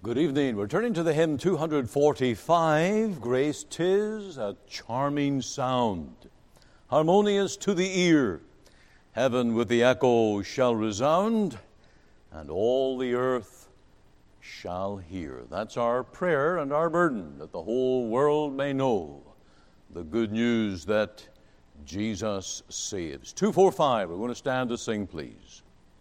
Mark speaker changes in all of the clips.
Speaker 1: Good evening. We're turning to the hymn 245, Grace 'Tis a Charming Sound, harmonious to the ear. Heaven with the echo shall resound, and all the earth shall hear. That's our prayer and our burden, that the whole world may know the good news that Jesus saves. 245, we're going to stand to sing, please.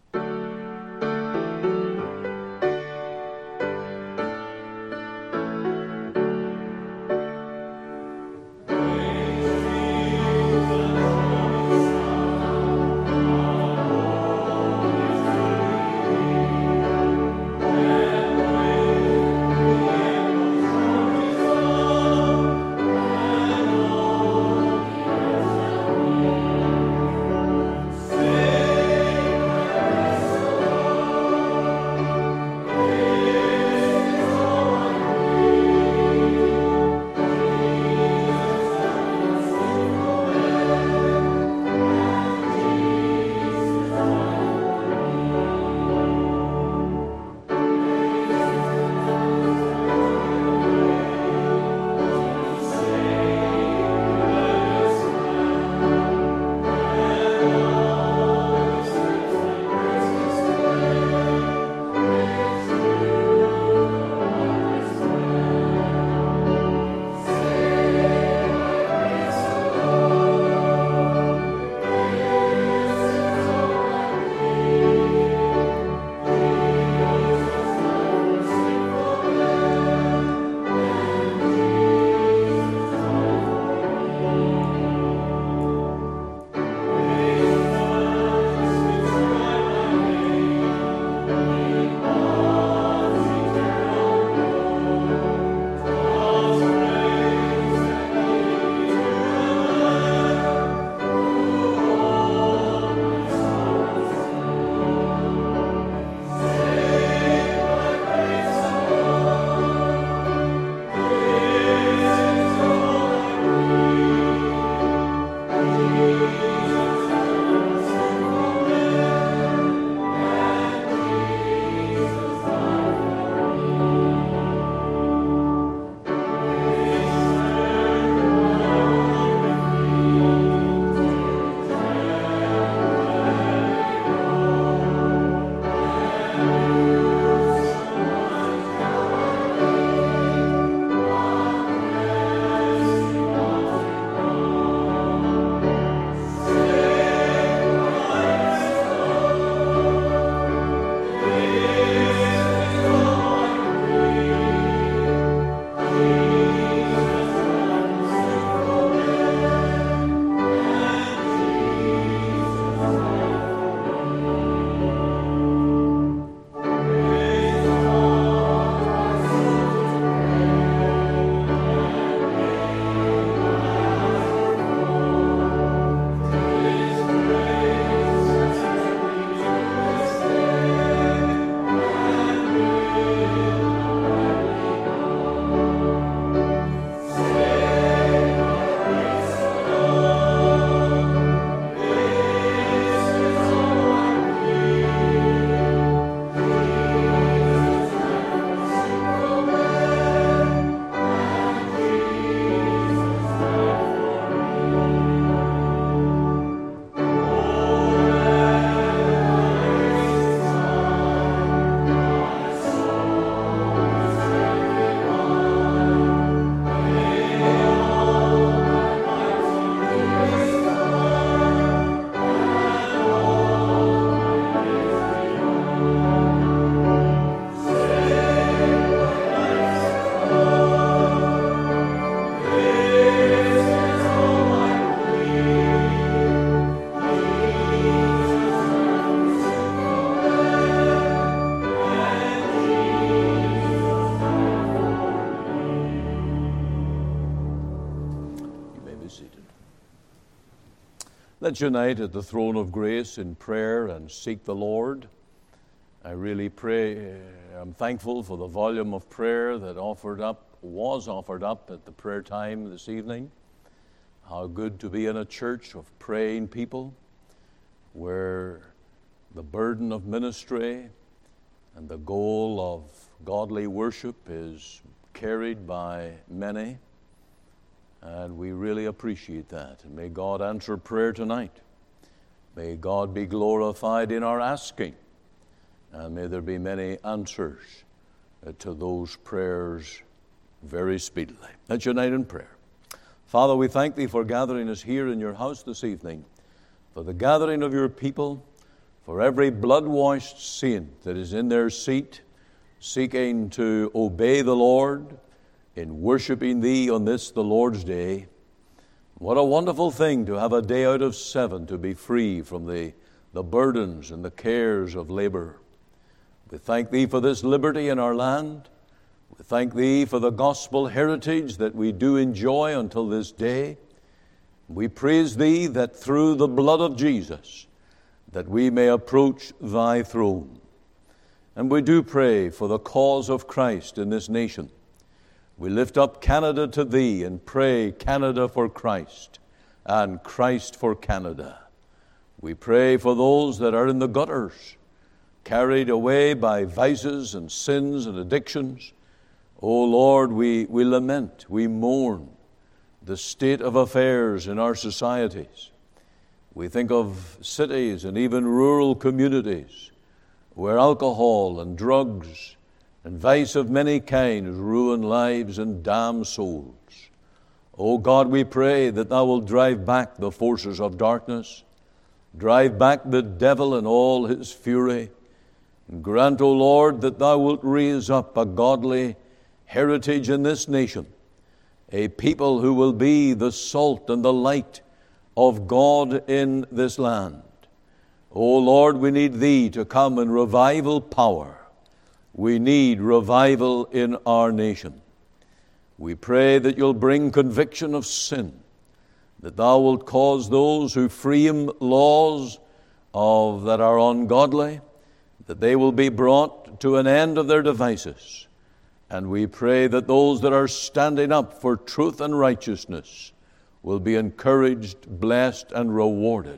Speaker 1: Let's unite at the throne of grace in prayer and seek the Lord. I really pray, I'm thankful for the volume of prayer that was offered up at the prayer time this evening. How good to be in a church of praying people where the burden of ministry and the goal of godly worship is carried by many, and we really appreciate that. And may God answer prayer tonight. May God be glorified in our asking, and may there be many answers to those prayers very speedily. Let's unite in prayer. Father, we thank Thee for gathering us here in Your house this evening, for the gathering of Your people, for every blood-washed saint that is in their seat, seeking to obey the Lord in worshiping Thee on this, the Lord's Day. What a wonderful thing to have a day out of 7 to be free from the burdens and the cares of labor. We thank Thee for this liberty in our land. We thank Thee for the gospel heritage that we do enjoy until this day. We praise Thee that through the blood of Jesus that we may approach Thy throne. And we do pray for the cause of Christ in this nation. We lift up Canada to Thee and pray Canada for Christ and Christ for Canada. We pray for those that are in the gutters, carried away by vices and sins and addictions. Oh Lord, we lament, we mourn the state of affairs in our societies. We think of cities and even rural communities where alcohol and drugs and vice of many kinds ruin lives and damn souls. Oh God, we pray that Thou wilt drive back the forces of darkness, drive back the devil and all his fury, and grant, O Lord, that Thou wilt raise up a godly heritage in this nation, a people who will be the salt and the light of God in this land. O Lord, we need Thee to come in revival power. We need revival in our nation. We pray that You'll bring conviction of sin, that Thou wilt cause those who frame laws that are ungodly, that they will be brought to an end of their devices. And we pray that those that are standing up for truth and righteousness will be encouraged, blessed, and rewarded.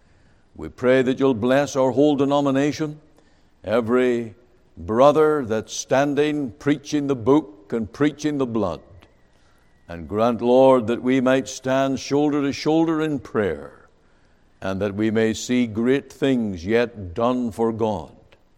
Speaker 1: We pray that You'll bless our whole denomination, every brother that's standing, preaching the book and preaching the blood. And grant, Lord, that we might stand shoulder to shoulder in prayer, and that we may see great things yet done for God.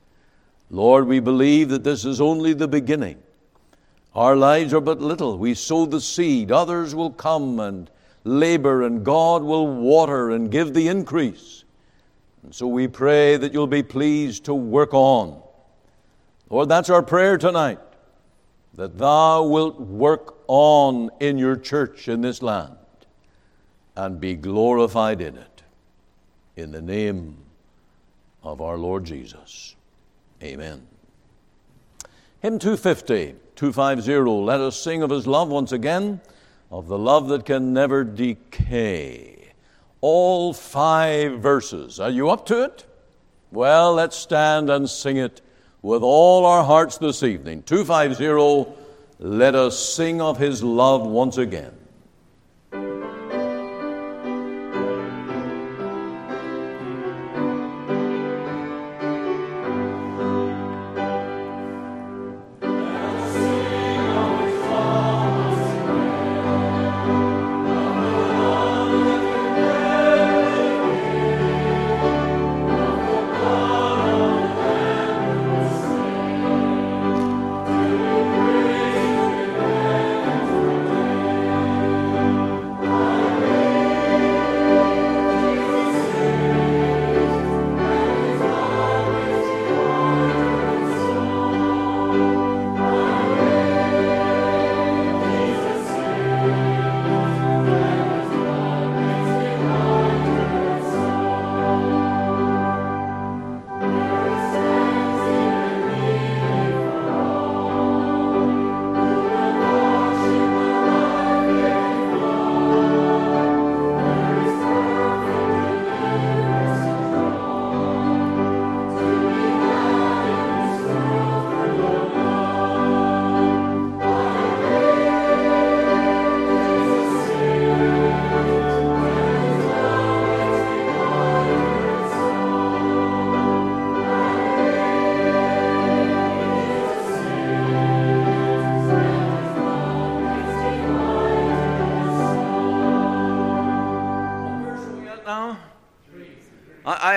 Speaker 1: Lord, we believe that this is only the beginning. Our lives are but little. We sow the seed. Others will come and labor, and God will water and give the increase. And so we pray that You'll be pleased to work on. Lord, that's our prayer tonight, that Thou wilt work on in Your church in this land and be glorified in it. In the name of our Lord Jesus. Amen. Hymn 250, let us sing of His love once again, of the love that can never decay. All 5 verses. Are you up to it? Well, let's stand and sing it with all our hearts this evening. 250, let us sing of His love once again.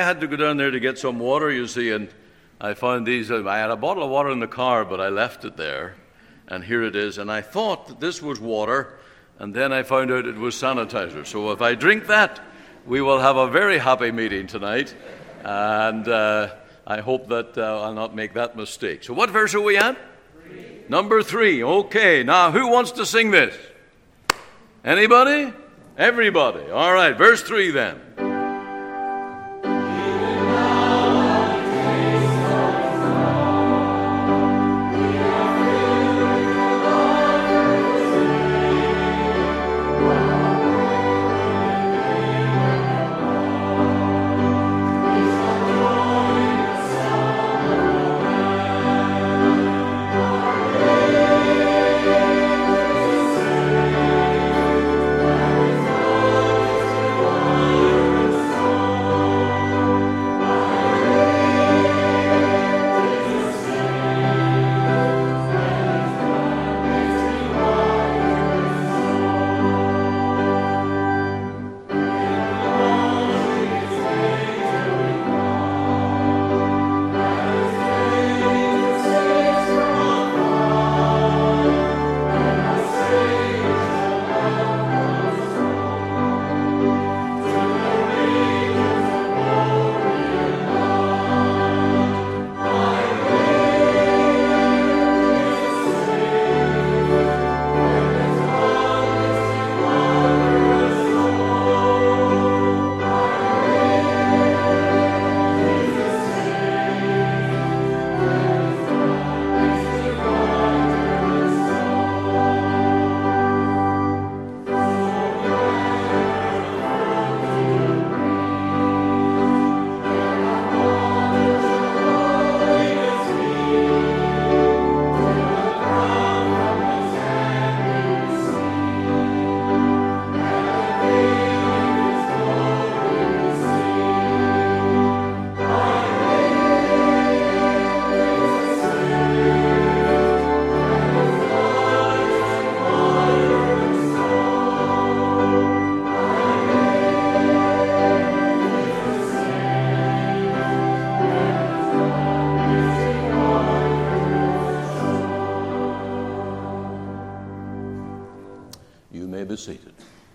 Speaker 1: had to go down there to get some water, you see, and I found these. I had a bottle of water in the car, but I left it there, and here it is. And I thought that this was water, and then I found out it was sanitizer. So if I drink that, we will have a very happy meeting tonight, and I hope that I'll not make that mistake. So what verse are we at?
Speaker 2: 3.
Speaker 1: Number 3. Okay, now who wants to sing this? Anybody? Everybody. All right, verse 3 then. Be seated.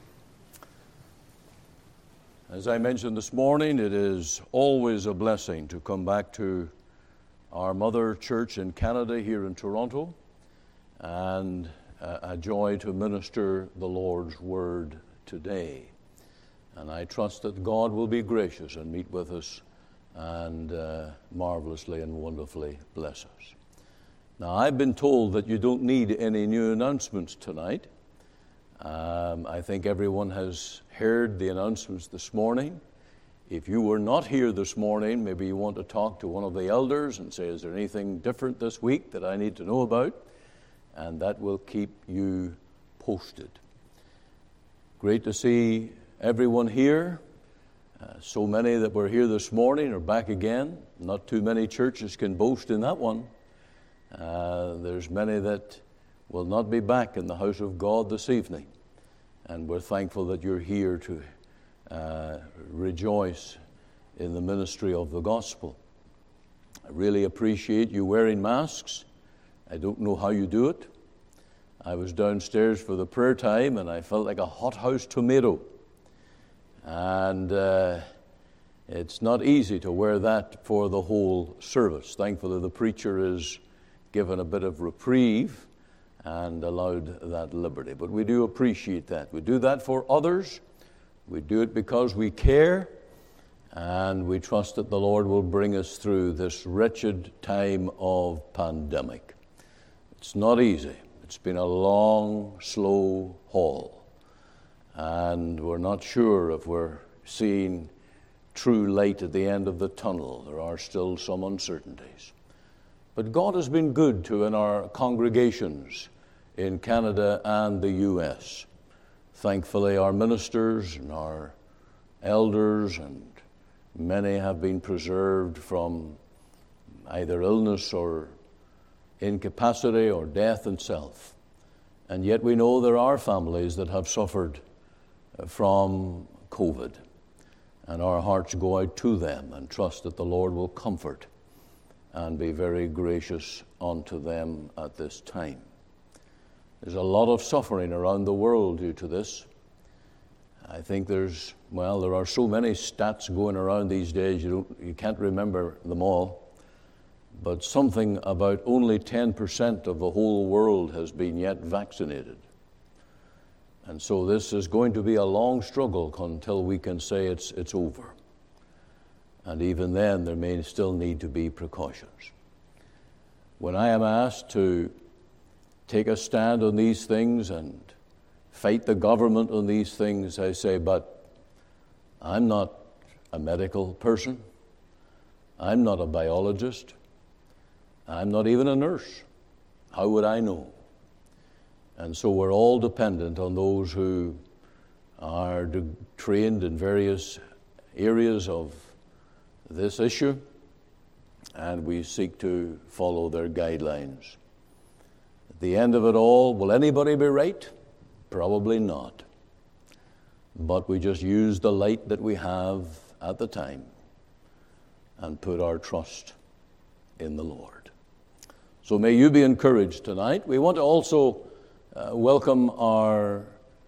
Speaker 1: As I mentioned this morning, it is always a blessing to come back to our mother church in Canada here in Toronto, and a joy to minister the Lord's word today. And I trust that God will be gracious and meet with us and marvelously and wonderfully bless us. Now, I've been told that you don't need any new announcements tonight. I think everyone has heard the announcements this morning. If you were not here this morning, maybe you want to talk to one of the elders and say, is there anything different this week that I need to know about? And that will keep you posted. Great to see everyone here. So many that were here this morning are back again. Not too many churches can boast in that one. There's many that will not be back in the house of God this evening. And we're thankful that you're here to rejoice in the ministry of the gospel. I really appreciate you wearing masks. I don't know how you do it. I was downstairs for the prayer time and I felt like a hothouse tomato. And it's not easy to wear that for the whole service. Thankfully, the preacher is given a bit of reprieve and allowed that liberty. But we do appreciate that. We do that for others. We do it because we care, and we trust that the Lord will bring us through this wretched time of pandemic. It's not easy. It's been a long, slow haul, and we're not sure if we're seeing true light at the end of the tunnel. There are still some uncertainties. But God has been good to in our congregations in Canada and the U.S. Thankfully, our ministers and our elders and many have been preserved from either illness or incapacity or death itself. And yet we know there are families that have suffered from COVID. And our hearts go out to them and trust that the Lord will comfort and be very gracious unto them at this time. There's a lot of suffering around the world due to this. I think there are so many stats going around these days, you can't remember them all. But something about only 10% of the whole world has been yet vaccinated. And so this is going to be a long struggle until we can say it's over. And even then, there may still need to be precautions. When I am asked to take a stand on these things and fight the government on these things, I say, but I'm not a medical person. I'm not a biologist. I'm not even a nurse. How would I know? And so we're all dependent on those who are trained in various areas of this issue, and we seek to follow their guidelines. At the end of it all, will anybody be right? Probably not. But we just use the light that we have at the time and put our trust in the Lord. So may you be encouraged tonight. We want to also welcome our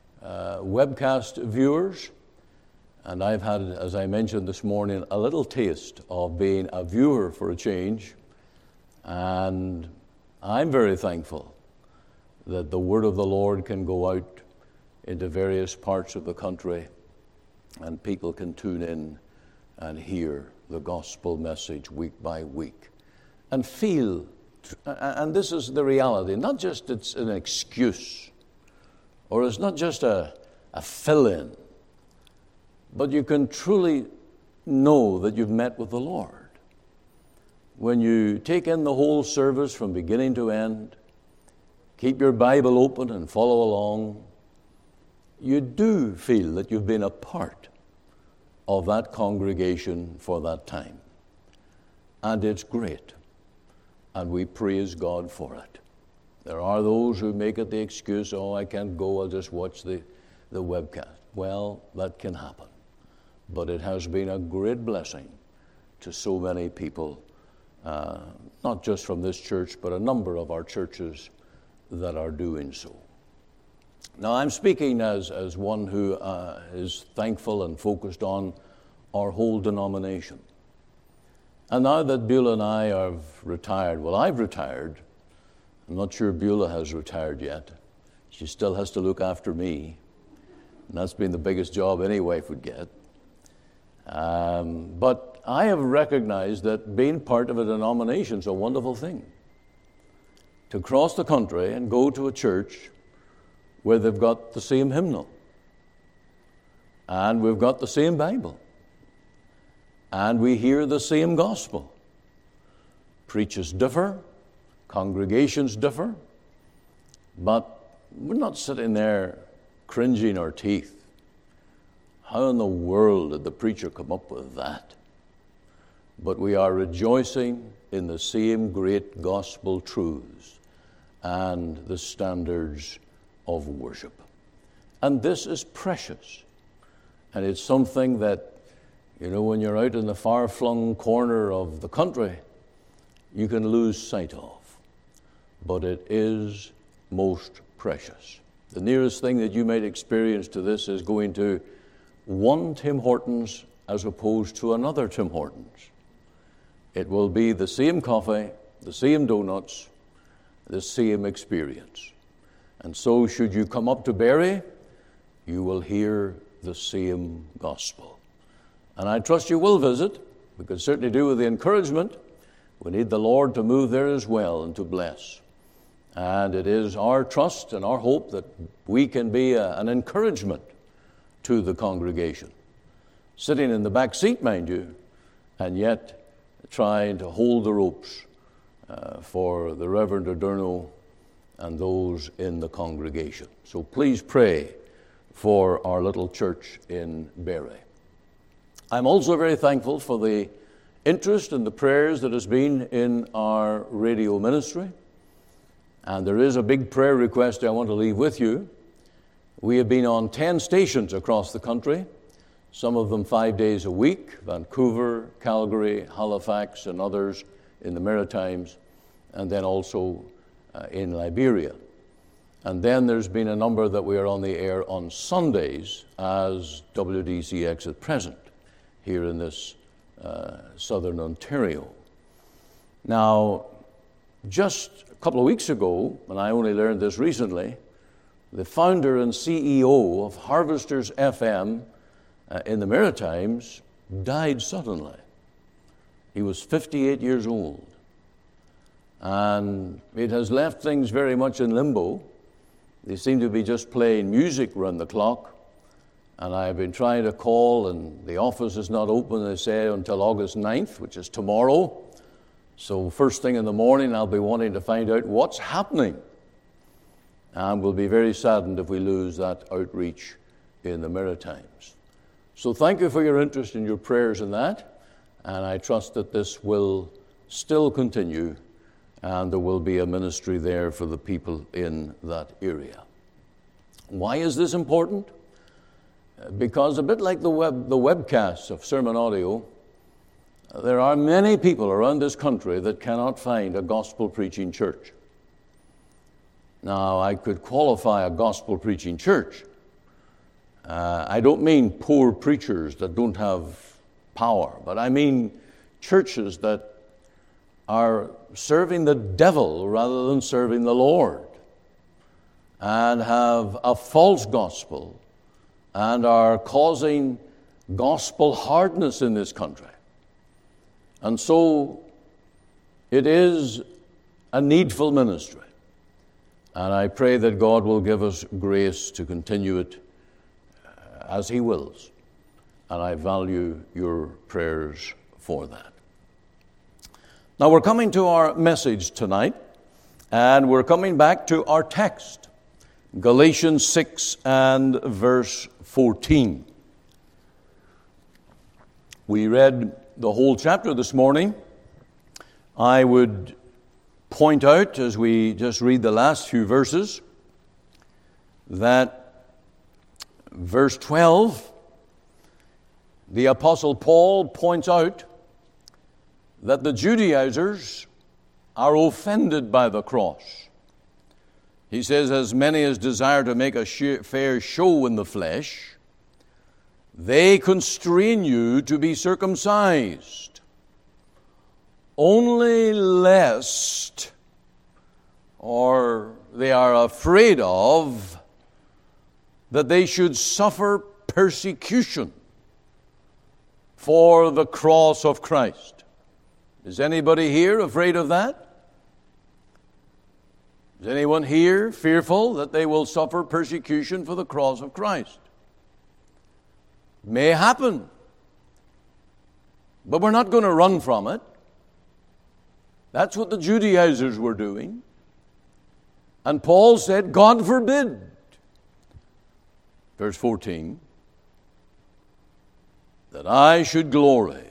Speaker 1: webcast viewers. And I've had, as I mentioned this morning, a little taste of being a viewer for a change. And I'm very thankful that the word of the Lord can go out into various parts of the country and people can tune in and hear the gospel message week by week and feel. And this is the reality, not just it's an excuse, or it's not just a fill-in, but you can truly know that you've met with the Lord. When you take in the whole service from beginning to end, keep your Bible open and follow along, you do feel that you've been a part of that congregation for that time. And it's great. And we praise God for it. There are those who make it the excuse, I can't go, I'll just watch the webcast. Well, that can happen. But it has been a great blessing to so many people, not just from this church, but a number of our churches that are doing so. Now, I'm speaking as one who is thankful and focused on our whole denomination. And now that Beulah and I have retired, I've retired. I'm not sure Beulah has retired yet. She still has to look after me. And that's been the biggest job any wife would get. But I have recognized that being part of a denomination is a wonderful thing. To cross the country and go to a church where they've got the same hymnal. And we've got the same Bible. And we hear the same gospel. Preachers differ, congregations differ, but we're not sitting there cringing our teeth. How in the world did the preacher come up with that? But we are rejoicing in the same great gospel truths and the standards of worship. And this is precious. And it's something that, when you're out in the far-flung corner of the country, you can lose sight of. But it is most precious. The nearest thing that you might experience to this is going to one Tim Hortons as opposed to another Tim Hortons. It will be the same coffee, the same donuts, the same experience. And so should you come up to Barrie, you will hear the same gospel. And I trust you will visit. We could certainly do with the encouragement. We need the Lord to move there as well and to bless. And it is our trust and our hope that we can be an encouragement to the congregation. Sitting in the back seat, mind you, and yet trying to hold the ropes for the Reverend Adorno and those in the congregation. So please pray for our little church in Barrie. I'm also very thankful for the interest and the prayers that has been in our radio ministry. And there is a big prayer request I want to leave with you. We have been on 10 stations across the country, some of them 5 days a week, Vancouver, Calgary, Halifax, and others in the Maritimes, and then also in Liberia. And then there's been a number that we are on the air on Sundays as WDCX at present, here in this southern Ontario. Now, just a couple of weeks ago, and I only learned this recently, the founder and CEO of Harvesters FM in the Maritimes died suddenly. He was 58 years old. And it has left things very much in limbo. They seem to be just playing music round the clock. And I've been trying to call, and the office is not open, they say, until August 9th, which is tomorrow. So first thing in the morning, I'll be wanting to find out what's happening. And we'll be very saddened if we lose that outreach in the Maritimes. So thank you for your interest and your prayers in that. And I trust that this will still continue, and there will be a ministry there for the people in that area. Why is this important? Because a bit like the webcasts of sermon audio, there are many people around this country that cannot find a gospel preaching church. Now, I could qualify a gospel preaching church. I don't mean poor preachers that don't have power, but I mean churches that are serving the devil rather than serving the Lord, and have a false gospel and are causing gospel hardness in this country. And so it is a needful ministry. And I pray that God will give us grace to continue it as He wills. And I value your prayers for that. Now we're coming to our message tonight, and we're coming back to our text, Galatians 6 and verse 14. We read the whole chapter this morning. I would point out, as we just read the last few verses, that verse 12, the Apostle Paul points out that the Judaizers are offended by the cross. He says, as many as desire to make a fair show in the flesh, they constrain you to be circumcised, only lest, or they are afraid of, that they should suffer persecution for the cross of Christ. Is anybody here afraid of that? Is anyone here fearful that they will suffer persecution for the cross of Christ? It may happen, but we're not going to run from it. That's what the Judaizers were doing. And Paul said, God forbid. Verse 14, that I should glory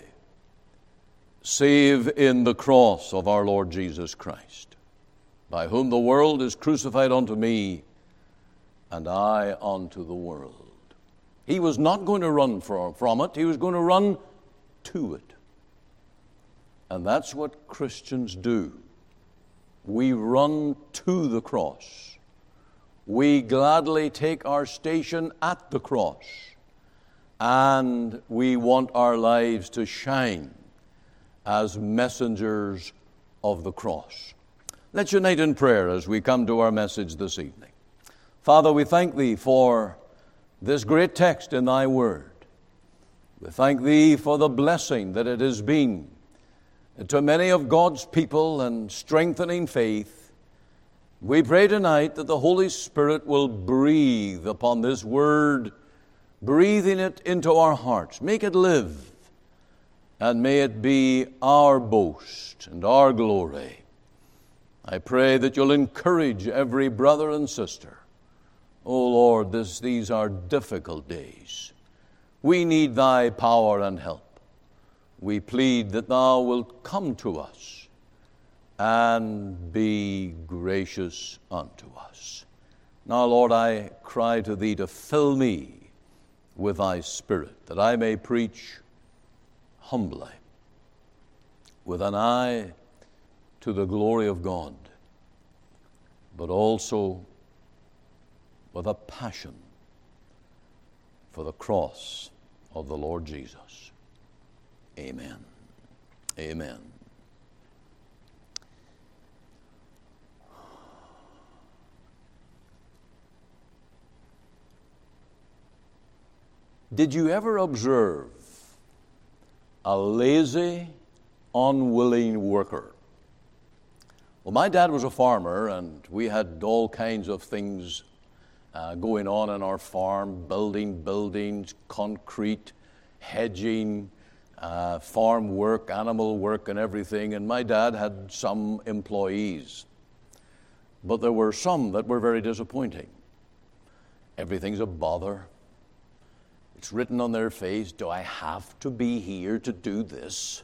Speaker 1: save in the cross of our Lord Jesus Christ, by whom the world is crucified unto me, and I unto the world. He was not going to run from it. He was going to run to it. And that's what Christians do. We run to the cross. We gladly take our station at the cross. And we want our lives to shine as messengers of the cross. Let's unite in prayer as we come to our message this evening. Father, we thank Thee for this great text in Thy Word. We thank Thee for the blessing that it has been to many of God's people and strengthening faith. We pray tonight that the Holy Spirit will breathe upon this Word, breathing it into our hearts. Make it live, and may it be our boast and our glory. I pray that You'll encourage every brother and sister. Oh Lord, these are difficult days. We need Thy power and help. We plead that Thou wilt come to us and be gracious unto us. Now, Lord, I cry to Thee to fill me with thy Spirit, that I may preach humbly, with an eye to the glory of God, but also with a passion for the cross of the Lord Jesus. Amen. Amen. Did you ever observe a lazy, unwilling worker? Well, my dad was a farmer, and we had all kinds of things going on in our farm, building buildings, concrete, hedging, farm work, animal work, and everything. And my dad had some employees. But there were some that were very disappointing. Everything's a bother. It's written on their face, do I have to be here to do this?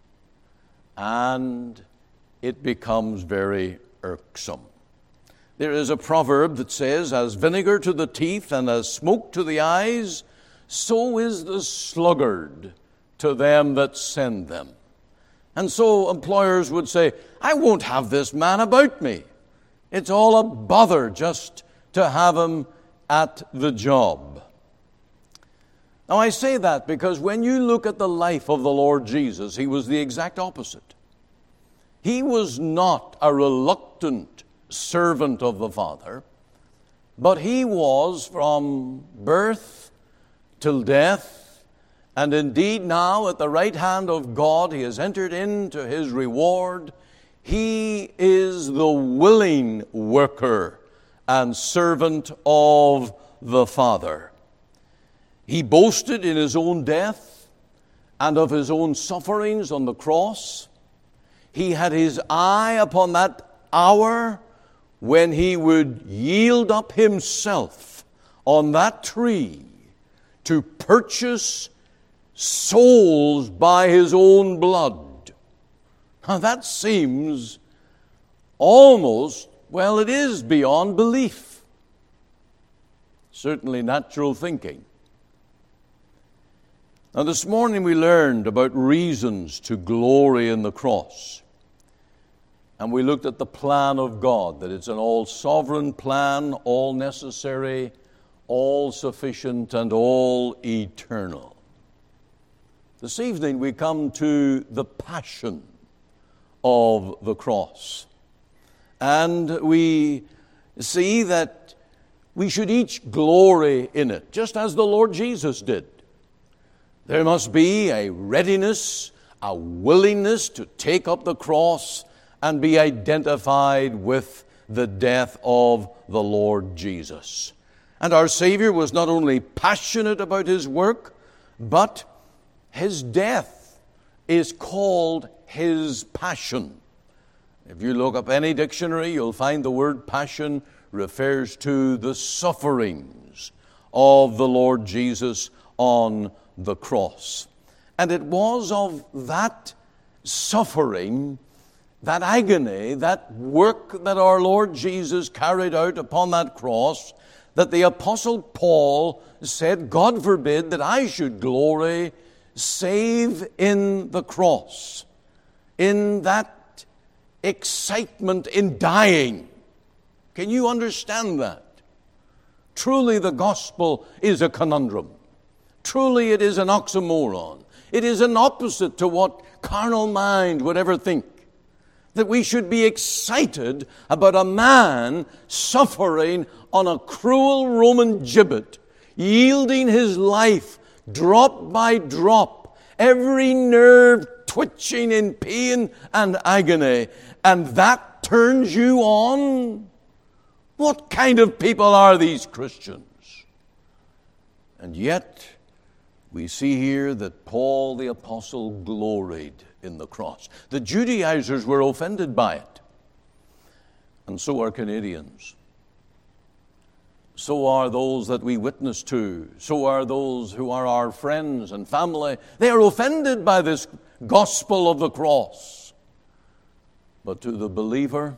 Speaker 1: And it becomes very irksome. There is a proverb that says, as vinegar to the teeth and as smoke to the eyes, so is the sluggard to them that send them. And so employers would say, I won't have this man about me. It's all a bother just to have him at the job. Now, I say that because when you look at the life of the Lord Jesus, he was the exact opposite. He was not a reluctant servant of the Father, but he was from birth till death, and indeed now at the right hand of God, he has entered into his reward. He is the willing worker and servant of the Father. He boasted in his own death and of his own sufferings on the cross. He had his eye upon that hour when he would yield up himself on that tree to purchase souls by his own blood. Now that seems almost, well, it is beyond belief. Certainly natural thinking. Now, this morning we learned about reasons to glory in the cross. And we looked at the plan of God, that it's an all-sovereign plan, all-necessary, all-sufficient, and all-eternal. This evening we come to the passion of the cross. And we see that we should each glory in it, just as the Lord Jesus did. There must be a readiness, a willingness to take up the cross and be identified with the death of the Lord Jesus. And our Savior was not only passionate about his work, but his death is called his passion. If you look up any dictionary, you'll find the word passion refers to the sufferings of the Lord Jesus on the cross. And it was of that suffering, that agony, that work that our Lord Jesus carried out upon that cross, that the Apostle Paul said, God forbid that I should glory save in the cross, in that excitement in dying. Can you understand that? Truly the gospel is a conundrum. Truly it is an oxymoron. It is an opposite to what carnal mind would ever think. That we should be excited about a man suffering on a cruel Roman gibbet, yielding his life drop by drop, every nerve twitching in pain and agony, and that turns you on? What kind of people are these Christians? And yet, we see here that Paul the Apostle gloried in the cross. The Judaizers were offended by it. And so are Canadians. So are those that we witness to. So are those who are our friends and family. They are offended by this gospel of the cross. But to the believer,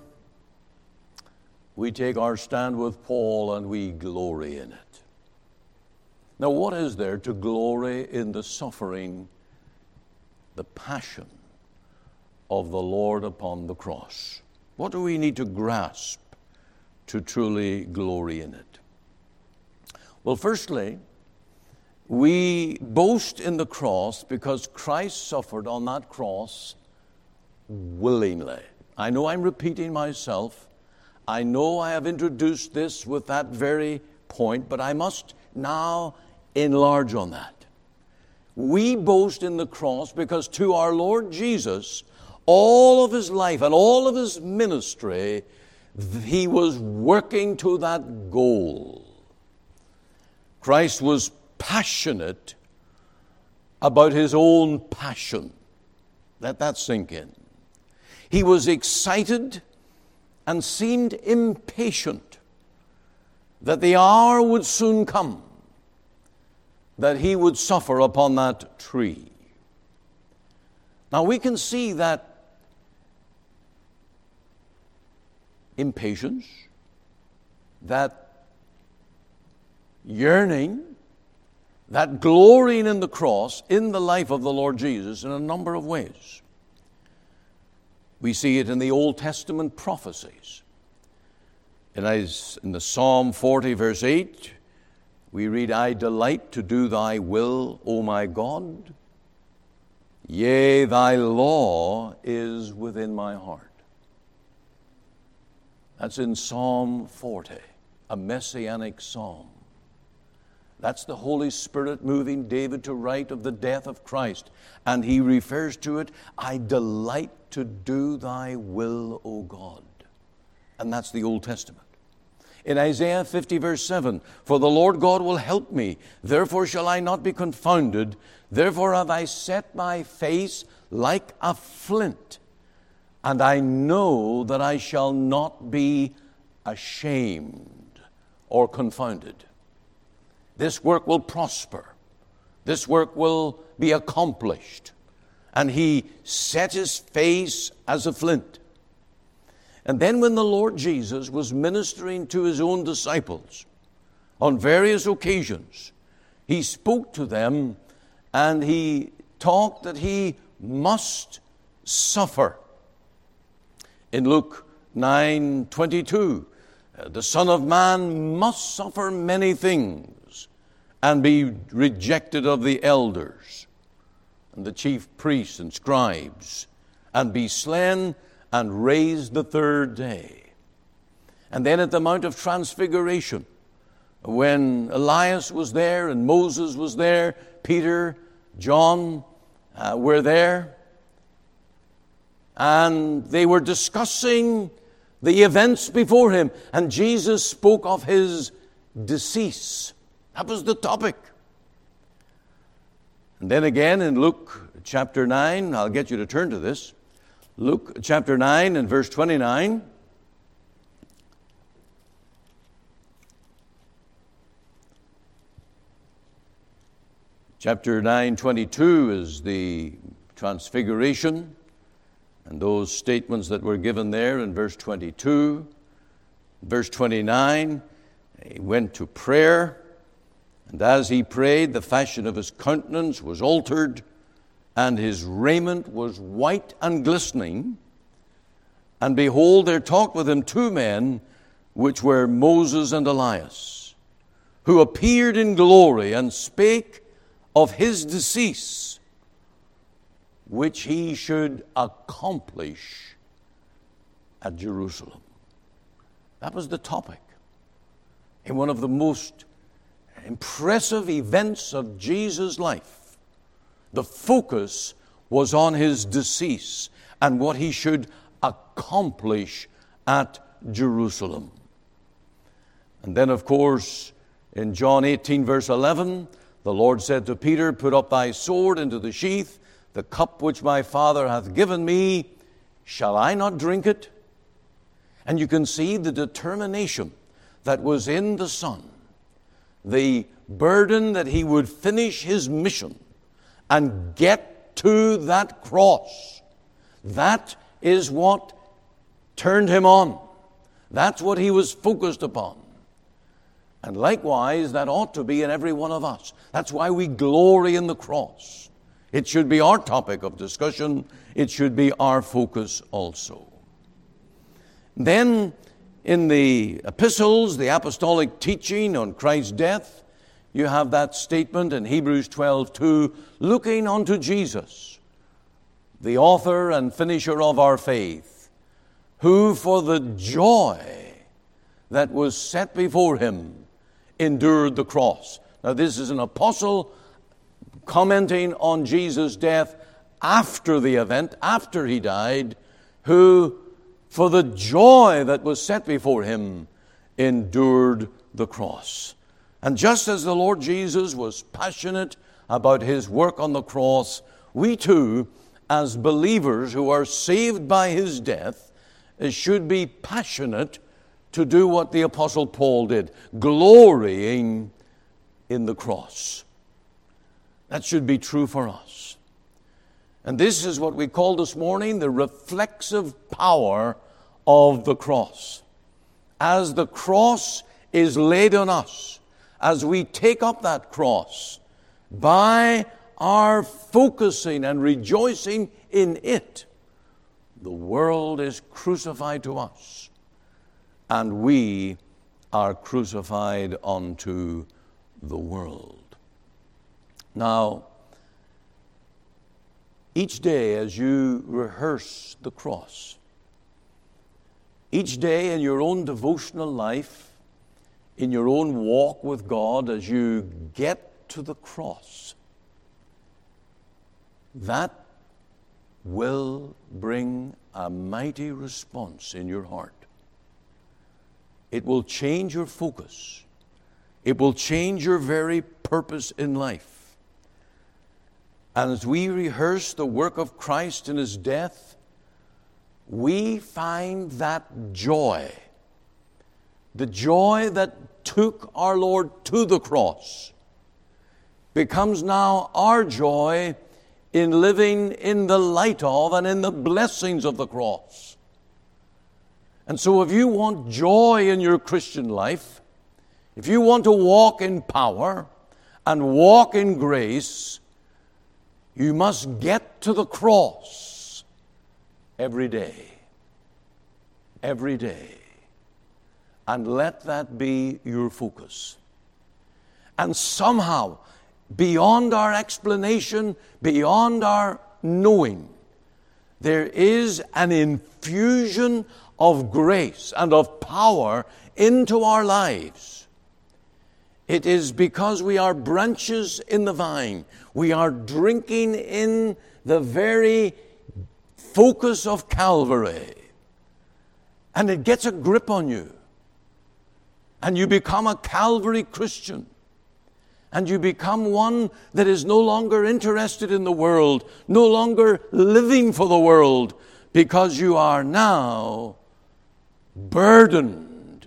Speaker 1: we take our stand with Paul and we glory in it. Now, what is there to glory in the suffering, the passion of the Lord upon the cross? What do we need to grasp to truly glory in it? Well, firstly, we boast in the cross because Christ suffered on that cross willingly. I know I'm repeating myself. I know I have introduced this with that very point, but I must now enlarge on that. We boast in the cross because to our Lord Jesus, all of his life and all of his ministry, he was working to that goal. Christ was passionate about his own passion. Let that sink in. He was excited and seemed impatient that the hour would soon come that he would suffer upon that tree. Now we can see that impatience, that yearning, that glorying in the cross in the life of the Lord Jesus in a number of ways. We see it in the Old Testament prophecies. In the Psalm 40, verse 8, we read, I delight to do thy will, O my God. Yea, thy law is within my heart. That's in Psalm 40, a messianic psalm. That's the Holy Spirit moving David to write of the death of Christ. And he refers to it, I delight to do thy will, O God. And that's the Old Testament. In Isaiah 50, verse 7, for the Lord God will help me, therefore shall I not be confounded. Therefore have I set my face like a flint, and I know that I shall not be ashamed or confounded. This work will prosper. This work will be accomplished. And he set his face as a flint. And then when the Lord Jesus was ministering to his own disciples on various occasions, he spoke to them and he taught that he must suffer. In Luke 9:22, the Son of Man must suffer many things and be rejected of the elders and the chief priests and scribes, and be slain and raised the third day. And then at the Mount of Transfiguration, when Elias was there and Moses was there, Peter, John were there, and they were discussing the events before him, and Jesus spoke of his decease. That was the topic. And then again in Luke chapter 9, I'll get you to turn to this. Luke chapter 9 and verse 29. Chapter 9:22 is the transfiguration, and those statements that were given there in verse 22. Verse 29, he went to prayer, and as he prayed, the fashion of his countenance was altered, and his raiment was white and glistening. And behold, there talked with him two men, which were Moses and Elias, who appeared in glory and spake of his decease, which he should accomplish at Jerusalem. That was the topic in one of the most impressive events of Jesus' life. The focus was on his decease and what he should accomplish at Jerusalem. And then, of course, in John 18, verse 11, the Lord said to Peter, put up thy sword into the sheath. The cup which my Father hath given me, shall I not drink it? And you can see the determination that was in the Son, the burden that he would finish his mission and get to that cross. That is what turned him on. That's what he was focused upon. And likewise, that ought to be in every one of us. That's why we glory in the cross. It should be our topic of discussion. It should be our focus also. Then, in the epistles, the apostolic teaching on Christ's death, you have that statement in Hebrews 12:2, looking unto Jesus, the author and finisher of our faith, who for the joy that was set before him endured the cross. Now, this is an apostle commenting on Jesus' death after the event, after he died, who for the joy that was set before him endured the cross. And just as the Lord Jesus was passionate about his work on the cross, we too, as believers who are saved by his death, should be passionate to do what the Apostle Paul did, glorying in the cross. That should be true for us. And this is what we call this morning the reflexive power of the cross. As the cross is laid on us, as we take up that cross, by our focusing and rejoicing in it, the world is crucified to us, and we are crucified unto the world. Now, each day as you rehearse the cross, each day in your own devotional life, in your own walk with God, as you get to the cross, that will bring a mighty response in your heart. It will change your focus. It will change your very purpose in life. And as we rehearse the work of Christ in his death, we find that joy, the joy that took our Lord to the cross, becomes now our joy in living in the light of and in the blessings of the cross. And so if you want joy in your Christian life, if you want to walk in power and walk in grace, you must get to the cross every day. Every day. And let that be your focus. And somehow, beyond our explanation, beyond our knowing, there is an infusion of grace and of power into our lives. It is because we are branches in the vine. We are drinking in the very focus of Calvary. And it gets a grip on you. And you become a Calvary Christian. And you become one that is no longer interested in the world, no longer living for the world, because you are now burdened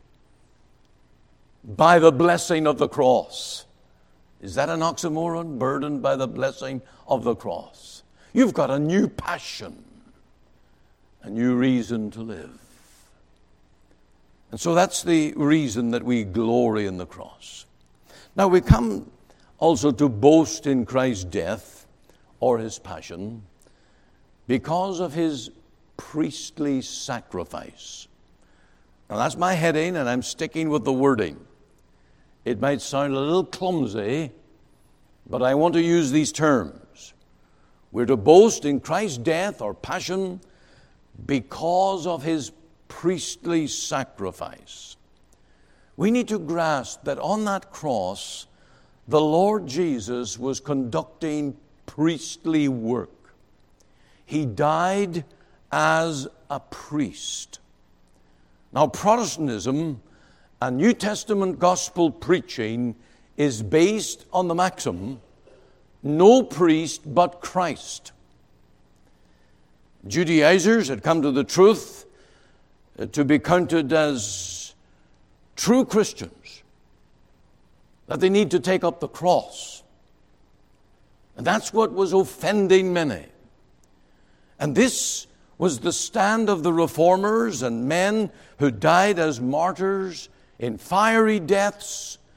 Speaker 1: by the blessing of the cross. Is that an oxymoron? Burdened by the blessing of the cross. You've got a new passion, a new reason to live. And so that's the reason that we glory in the cross. Now we come also to boast in Christ's death or his passion because of his priestly sacrifice. Now that's my heading, and I'm sticking with the wording. It might sound a little clumsy, but I want to use these terms. We're to boast in Christ's death or passion because of his priestly sacrifice. We need to grasp that on that cross, the Lord Jesus was conducting priestly work. He died as a priest. Now, Protestantism and New Testament gospel preaching is based on the maxim, no priest but Christ. Judaizers had come to the truth to be counted as true Christians, that they need to take up the cross. And that's what was offending many. And this was the stand of the reformers and men who died as martyrs in fiery deaths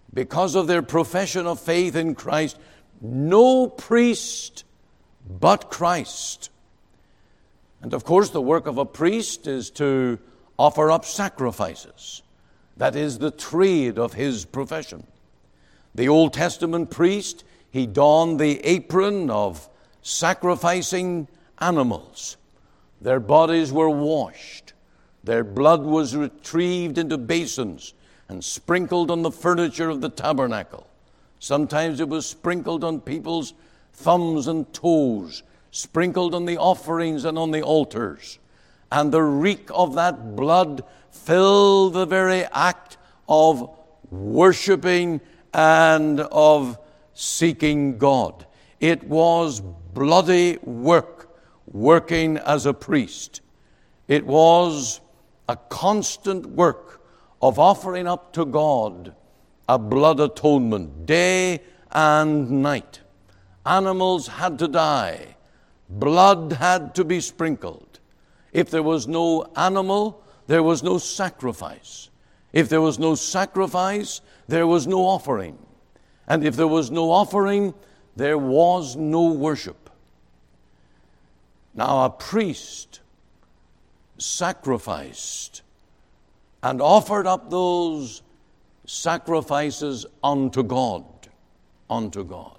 Speaker 1: because of their profession of faith in Christ, no priest but Christ. And of course, the work of a priest is to offer up sacrifices. That is the trade of his profession. The Old Testament priest, he donned the apron of sacrificing animals. Their bodies were washed. Their blood was retrieved into basins and sprinkled on the furniture of the tabernacle. Sometimes it was sprinkled on people's thumbs and toes, sprinkled on the offerings and on the altars. And the reek of that blood filled the very act of worshiping and of seeking God. It was bloody work, working as a priest. It was a constant work of offering up to God a blood atonement, day and night. Animals had to die. Blood had to be sprinkled. If there was no animal, there was no sacrifice. If there was no sacrifice, there was no offering. And if there was no offering, there was no worship. Now, a priest sacrificed and offered up those sacrifices unto God. Unto God.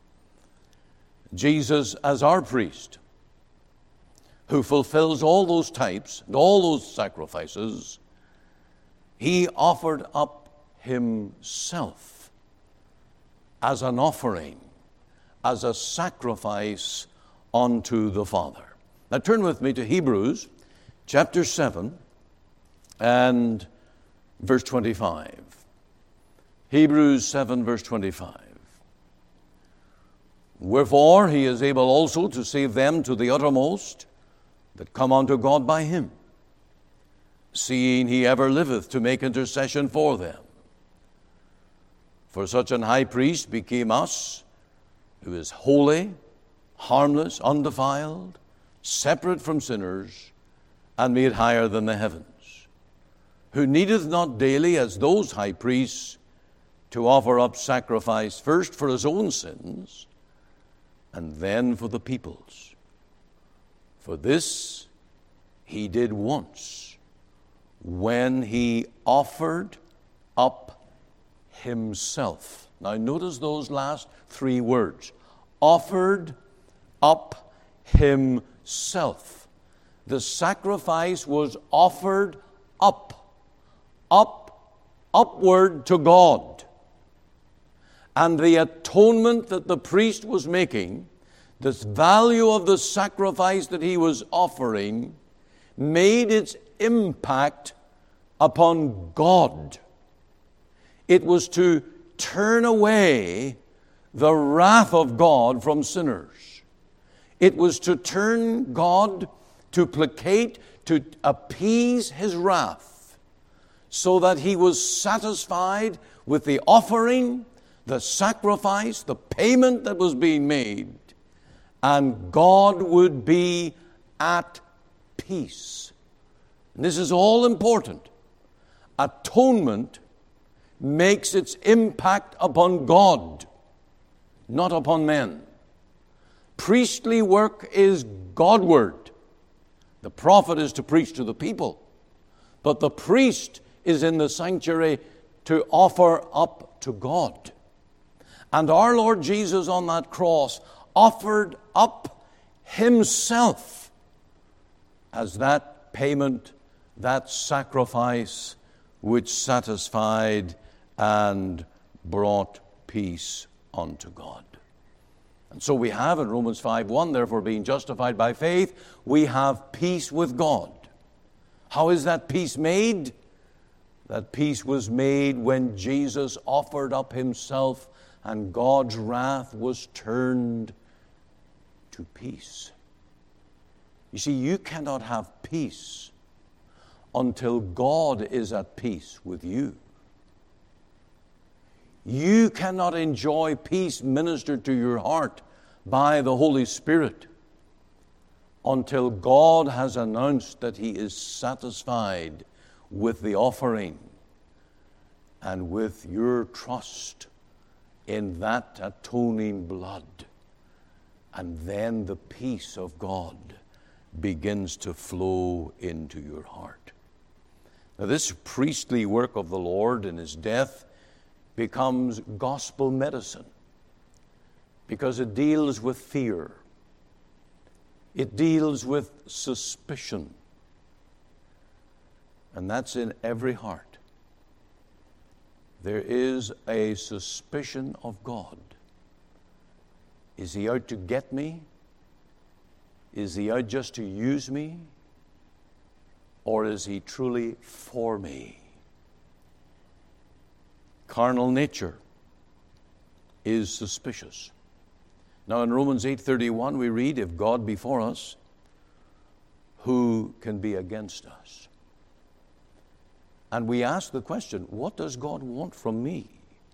Speaker 1: Jesus, as our priest, who fulfills all those types and all those sacrifices, he offered up himself as an offering, as a sacrifice unto the Father. Now turn with me to Hebrews chapter 7 and verse 25. Hebrews 7 verse 25. Wherefore he is able also to save them to the uttermost that come unto God by him, seeing he ever liveth to make intercession for them. For such an high priest became us, who is holy, harmless, undefiled, separate from sinners, and made higher than the heavens, who needeth not daily, as those high priests, to offer up sacrifice first for his own sins, and then for the people's. For this he did once, when he offered up himself. Now notice those last three words. Offered up himself. The sacrifice was offered upward to God. And the atonement that the priest was making, this value of the sacrifice that he was offering, made its impact upon God. It was to turn away the wrath of God from sinners. It was to turn God, to placate, to appease his wrath, so that he was satisfied with the offering, the sacrifice, the payment that was being made, and God would be at peace. And this is all important. Atonement makes its impact upon God, not upon men. Priestly work is Godward. The prophet is to preach to the people, but the priest is in the sanctuary to offer up to God. And our Lord Jesus on that cross offered up himself as that payment, that sacrifice which satisfied and brought peace unto God. And so we have in Romans 5:1, therefore being justified by faith, we have peace with God. How is that peace made? That peace was made when Jesus offered up himself and God's wrath was turned to peace. You see, you cannot have peace until God is at peace with you. You cannot enjoy peace ministered to your heart by the Holy Spirit until God has announced that he is satisfied with the offering and with your trust in that atoning blood. And then the peace of God begins to flow into your heart. Now, this priestly work of the Lord in his death becomes gospel medicine because it deals with fear. It deals with suspicion. And that's in every heart. There is a suspicion of God. Is he out to get me? Is he out just to use me? Or is he truly for me? Carnal nature is suspicious. Now in Romans 8:31 we read, if God be for us, who can be against us? And we ask the question, what does God want from me?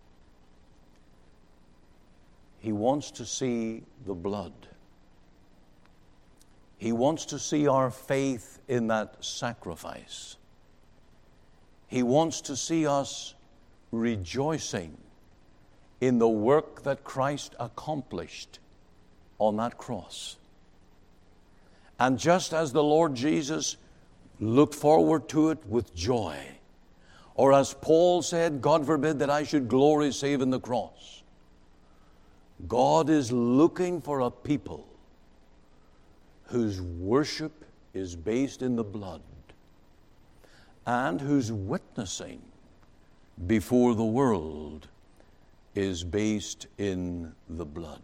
Speaker 1: He wants to see the blood. He wants to see our faith in that sacrifice. He wants to see us rejoicing in the work that Christ accomplished on that cross. And just as the Lord Jesus looked forward to it with joy, or as Paul said, God forbid that I should glory save in the cross, God is looking for a people whose worship is based in the blood and whose witnessing before the world is based in the blood.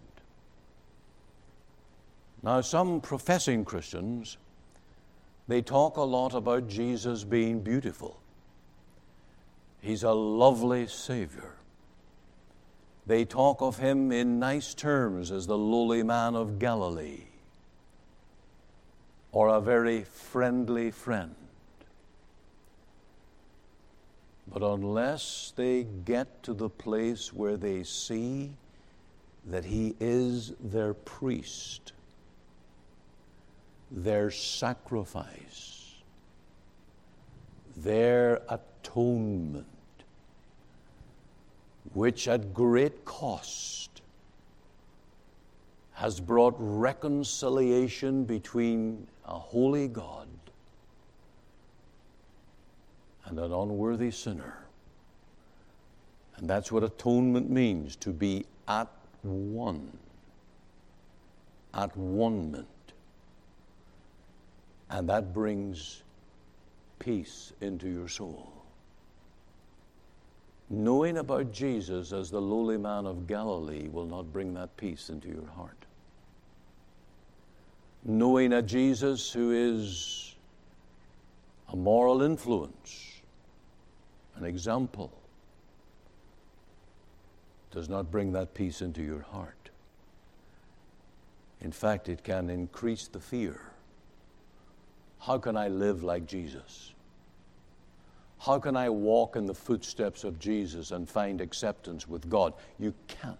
Speaker 1: Now, some professing Christians, they talk a lot about Jesus being beautiful. He's a lovely Savior. They talk of him in nice terms as the lowly man of Galilee, or a very friendly friend. But unless they get to the place where they see that he is their priest, their sacrifice, their atonement, which at great cost has brought reconciliation between a holy God and an unworthy sinner. And that's what atonement means, to be at one mint. And that brings peace into your soul. Knowing about Jesus as the lowly man of Galilee will not bring that peace into your heart. Knowing a Jesus who is a moral influence, an example, does not bring that peace into your heart. In fact, it can increase the fear. How can I live like Jesus? How can I walk in the footsteps of Jesus and find acceptance with God? You can't.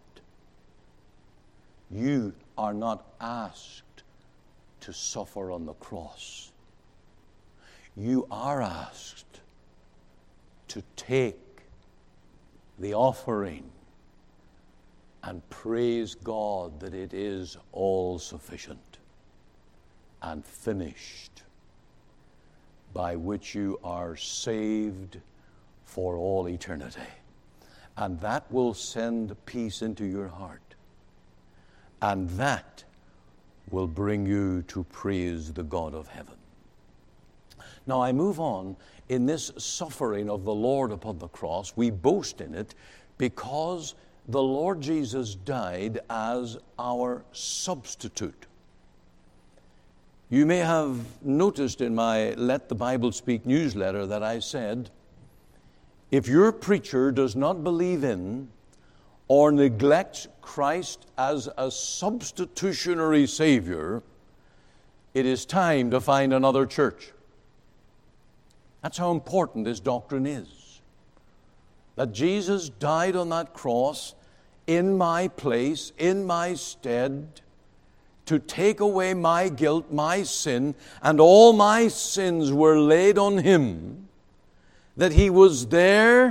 Speaker 1: You are not asked to suffer on the cross. You are asked to take the offering and praise God that it is all sufficient and finished, by which you are saved for all eternity. And that will send peace into your heart. And that will bring you to praise the God of heaven. Now I move on. In this suffering of the Lord upon the cross, we boast in it because the Lord Jesus died as our substitute. You may have noticed in my Let the Bible Speak newsletter that I said, if your preacher does not believe in or neglects Christ as a substitutionary Savior, it is time to find another church. That's how important this doctrine is. That Jesus died on that cross in my place, in my stead, to take away my guilt, my sin, and all my sins were laid on him, that he was there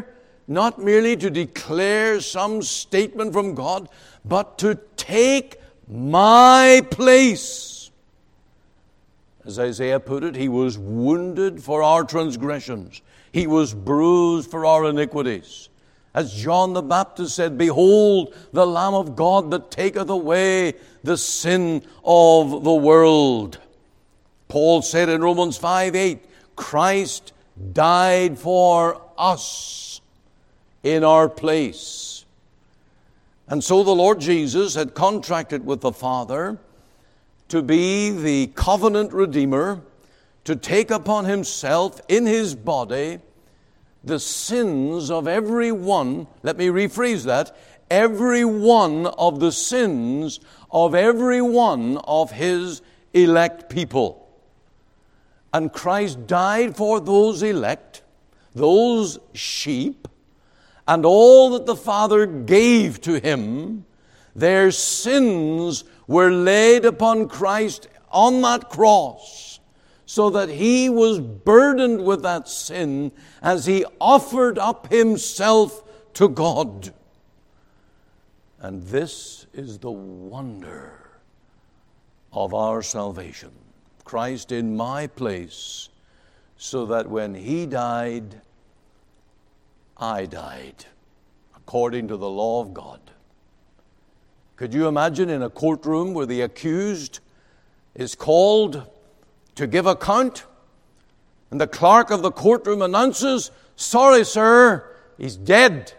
Speaker 1: not merely to declare some statement from God, but to take my place. As Isaiah put it, he was wounded for our transgressions. He was bruised for our iniquities. As John the Baptist said, behold, the Lamb of God that taketh away the sin of the world. Paul said in Romans 5:8, Christ died for us in our place. And so the Lord Jesus had contracted with the Father to be the covenant redeemer, to take upon himself in his body the sins of every one, let me rephrase that, every one of the sins of every one of his elect people. And Christ died for those elect, those sheep, and all that the Father gave to him. Their sins were laid upon Christ on that cross, so that he was burdened with that sin as he offered up himself to God. And this is the wonder of our salvation. Christ in my place, so that when he died, I died, according to the law of God. Could you imagine in a courtroom where the accused is called to give account, and the clerk of the courtroom announces, sorry, sir, he's dead.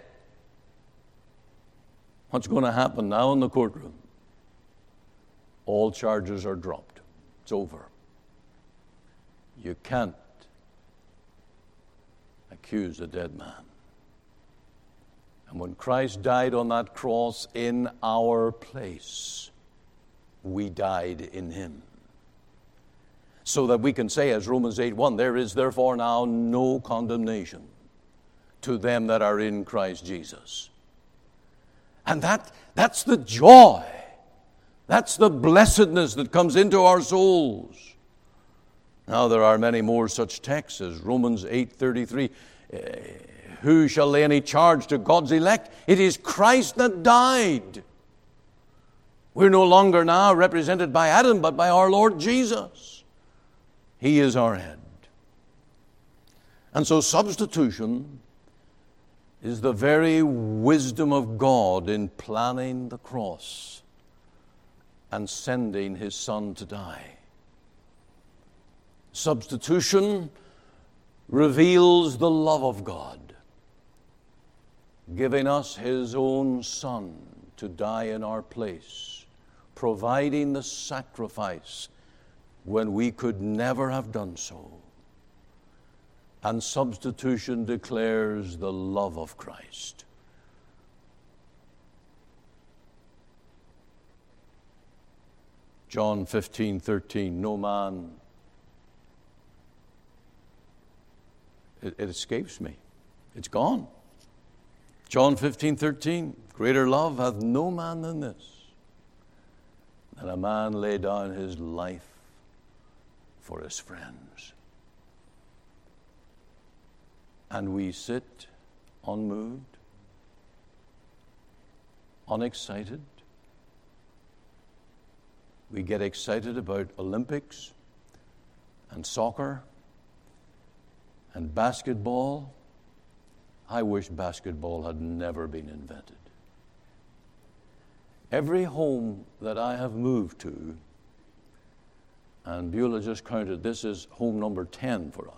Speaker 1: What's going to happen now in the courtroom? All charges are dropped. It's over. You can't accuse a dead man. And when Christ died on that cross in our place, we died in him. So that we can say, as Romans 8:1, there is therefore now no condemnation to them that are in Christ Jesus. And that's the joy. That's the blessedness that comes into our souls. Now there are many more such texts as Romans 8:33. Who shall lay any charge to God's elect? It is Christ that died. We're no longer now represented by Adam, but by our Lord Jesus. He is our head. And so substitution is the very wisdom of God in planning the cross and sending his Son to die. Substitution reveals the love of God, giving us his own Son to die in our place, providing the sacrifice when we could never have done so. And substitution declares the love of Christ. John 15:13, no man, it escapes me. It's gone. John 15:13, greater love hath no man than this, that a man lay down his life for his friends. And we sit unmoved, unexcited. We get excited about Olympics and soccer and basketball. I wish basketball had never been invented. Every home that I have moved to, and Beulah just counted, this is home number 10 for us.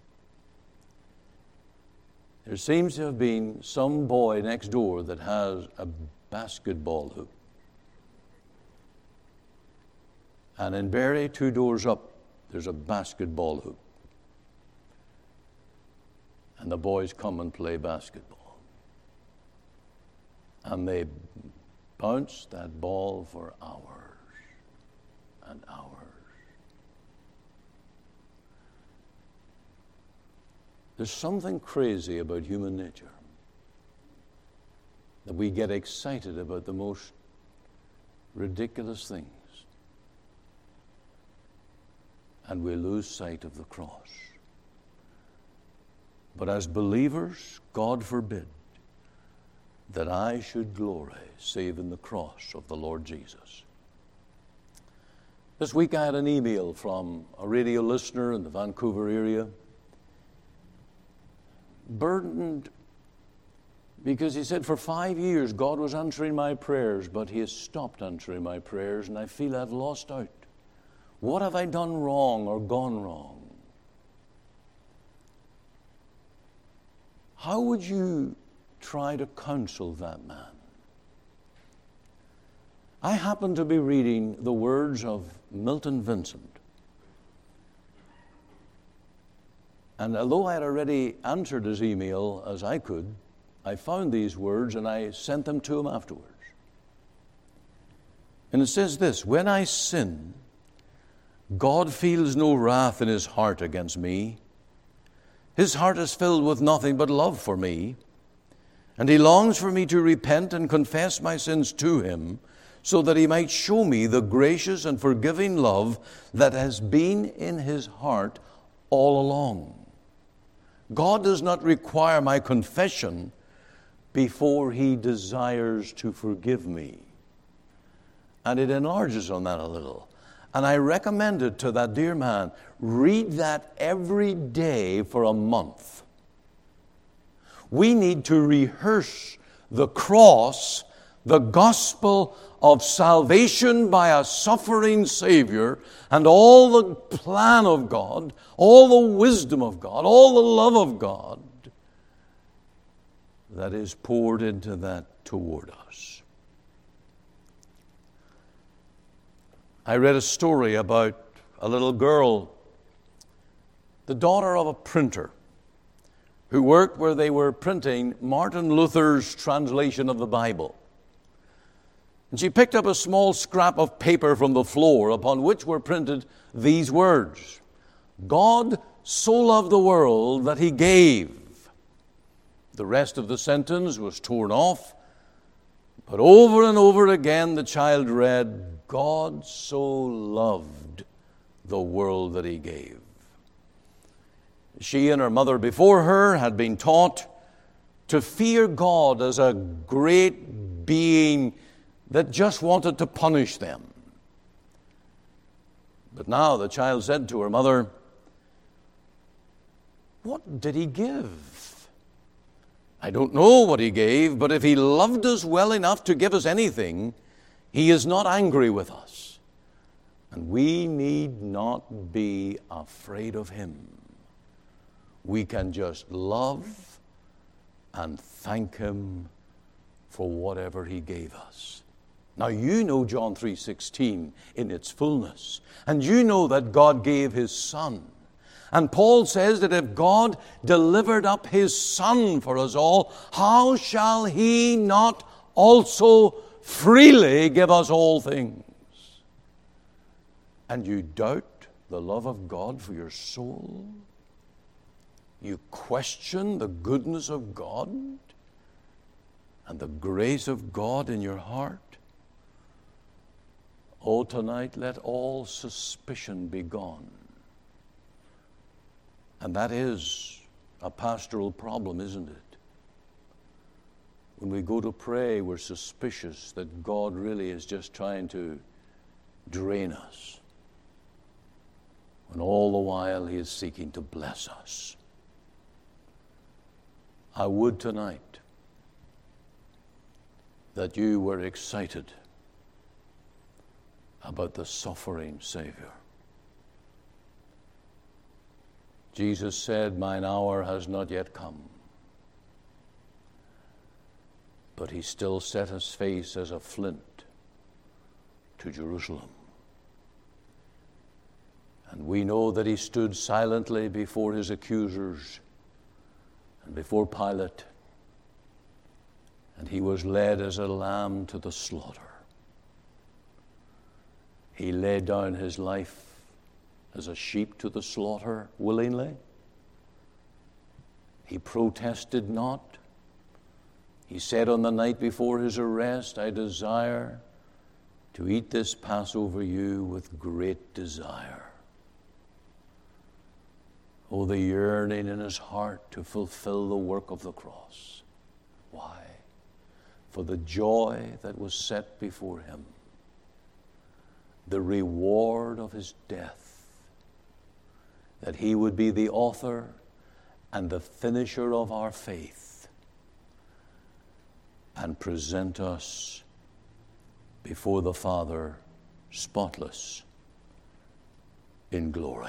Speaker 1: There seems to have been some boy next door that has a basketball hoop. And in Barrie, 2 doors up, there's a basketball hoop. And the boys come and play basketball. And they bounce that ball for hours and hours. There's something crazy about human nature, that we get excited about the most ridiculous things, and we lose sight of the cross. But as believers, God forbid that I should glory save in the cross of the Lord Jesus. This week I had an email from a radio listener in the Vancouver area, burdened because he said, for 5 years God was answering my prayers, but he has stopped answering my prayers, and I feel I've lost out. What have I done wrong or gone wrong? How would you try to counsel that man? I happen to be reading the words of Milton Vincent. And although I had already answered his email as I could, I found these words and I sent them to him afterwards. And it says this: when I sin, God feels no wrath in his heart against me. His heart is filled with nothing but love for me, and he longs for me to repent and confess my sins to him, so that he might show me the gracious and forgiving love that has been in his heart all along. God does not require my confession before he desires to forgive me. And it enlarges on that a little. And I recommend it to that dear man. Read that every day for a month. We need to rehearse the cross, the gospel of salvation by a suffering Savior, and all the plan of God, all the wisdom of God, all the love of God that is poured into that toward us. I read a story about a little girl, the daughter of a printer, who worked where they were printing Martin Luther's translation of the Bible. And she picked up a small scrap of paper from the floor upon which were printed these words: God so loved the world that he gave. The rest of the sentence was torn off, but over and over again the child read, God so loved the world that he gave. She and her mother before her had been taught to fear God as a great being that just wanted to punish them. But now the child said to her mother, what did he give? I don't know what he gave, but if he loved us well enough to give us anything, he is not angry with us. And we need not be afraid of him. We can just love and thank him for whatever he gave us. Now you know John 3:16 in its fullness. And you know that God gave his Son. And Paul says that if God delivered up his Son for us all, how shall he not also freely give us all things? And you doubt the love of God for your soul? You question the goodness of God and the grace of God in your heart? Oh, tonight let all suspicion be gone. And that is a pastoral problem, isn't it? When we go to pray, we're suspicious that God really is just trying to drain us, when all the while he is seeking to bless us. I would tonight that you were excited about the suffering Savior. Jesus said, mine hour has not yet come. But he still set his face as a flint to Jerusalem. And we know that he stood silently before his accusers and before Pilate. And he was led as a lamb to the slaughter. He laid down his life as a sheep to the slaughter willingly. He protested not. He said on the night before his arrest, I desire to eat this Passover you with great desire. Oh, the yearning in his heart to fulfill the work of the cross. Why? for the joy that was set before him, the reward of his death, that he would be the author and the finisher of our faith, and present us before the Father spotless in glory.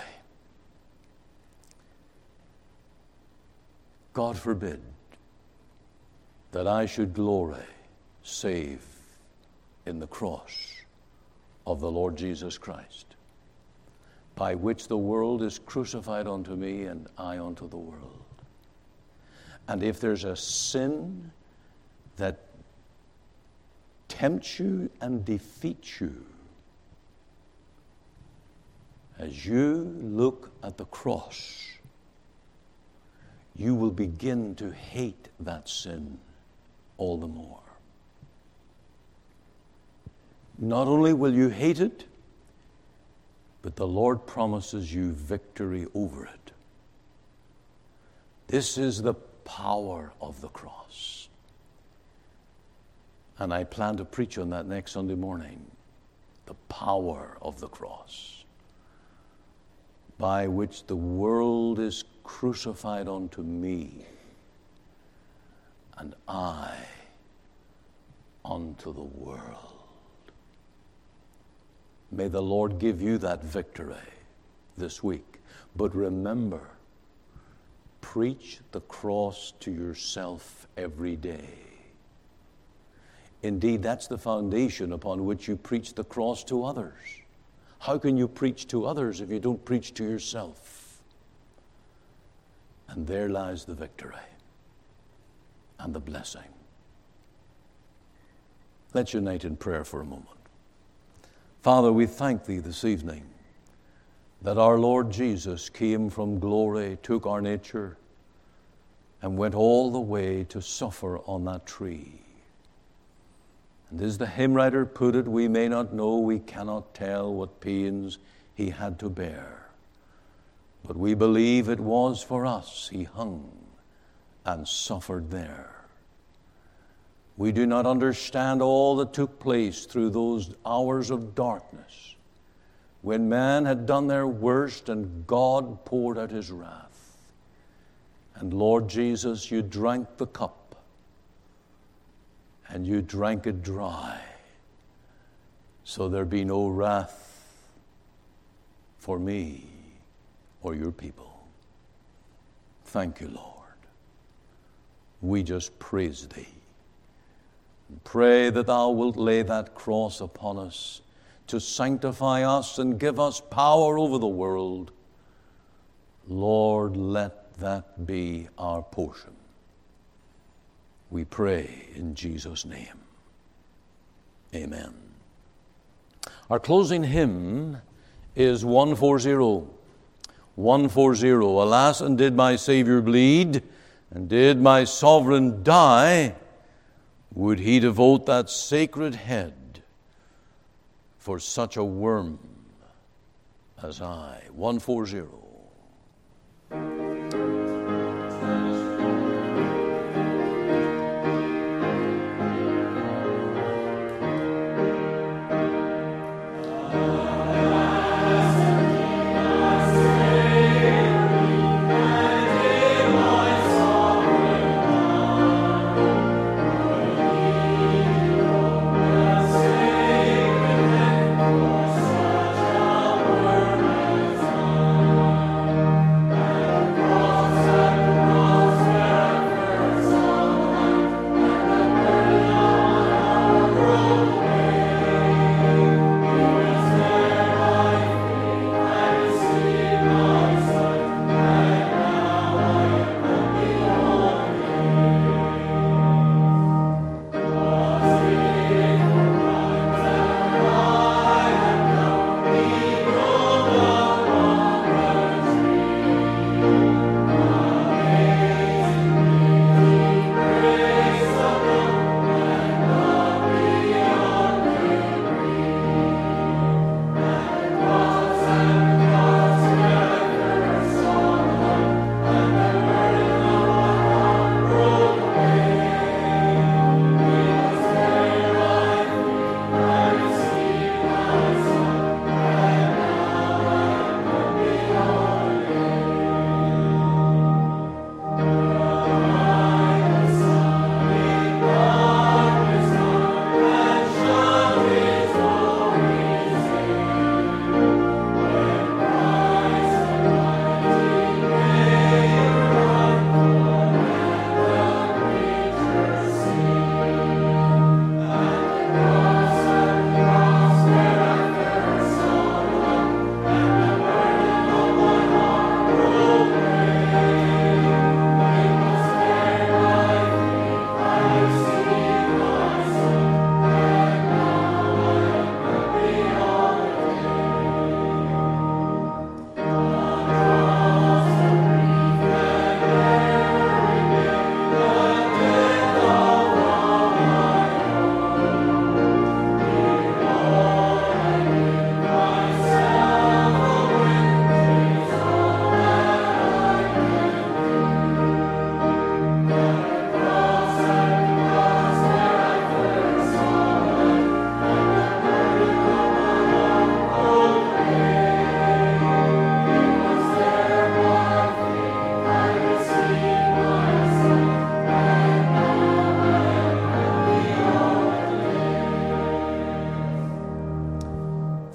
Speaker 1: God forbid that I should glory save in the cross of the Lord Jesus Christ, by which the world is crucified unto me and I unto the world. And if there's a sin that tempts you and defeats you, as you look at the cross, you will begin to hate that sin all the more. Not only will you hate it, but the Lord promises you victory over it. This is the power of the cross. And I plan to preach on that next Sunday morning. The power of the cross, by which the world is crucified unto me, and I unto the world. May the Lord give you that victory this week. But remember, preach the cross to yourself every day. Indeed, that's the foundation upon which you preach the cross to others. How can you preach to others if you don't preach to yourself? And there lies the victory and the blessing. Let's unite in prayer for a moment. Father, we thank Thee this evening that our Lord Jesus came from glory, took our nature, and went all the way to suffer on that tree. And as the hymn writer put it, we may not know, we cannot tell what pains He had to bear. But we believe it was for us He hung and suffered there. We do not understand all that took place through those hours of darkness when man had done their worst and God poured out His wrath. And Lord Jesus, You drank the cup and You drank it dry, so there be no wrath for me or Your people. Thank You, Lord. We just praise Thee. Pray that Thou wilt lay that cross upon us to sanctify us and give us power over the world. Lord, let that be our portion. We pray in Jesus' name. Amen. Our closing hymn is 140. 140. Alas, and did my Savior bleed, and did my Sovereign die, would He devote that sacred head for such a worm as I? 140.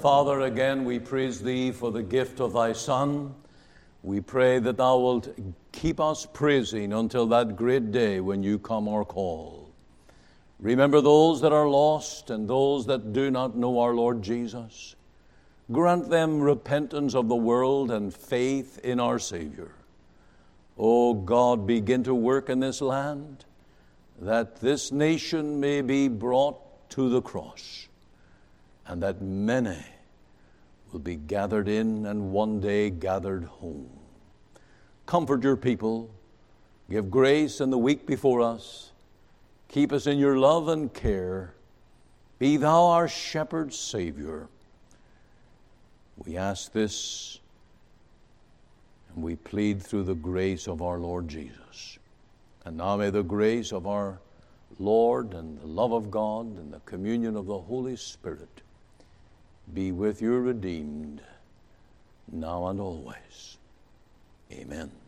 Speaker 1: Father, again we praise Thee for the gift of Thy Son. We pray that Thou wilt keep us praising until that great day when You come our call. Remember those that are lost and those that do not know our Lord Jesus. Grant them repentance of the world and faith in our Savior. O God, begin to work in this land, that this nation may be brought to the cross, and that many will be gathered in and one day gathered home. Comfort Your people. Give grace in the week before us. Keep us in Your love and care. Be Thou our shepherd Savior. We ask this and we plead through the grace of our Lord Jesus. And now may the grace of our Lord and the love of God and the communion of the Holy Spirit be with Your redeemed now and always. Amen.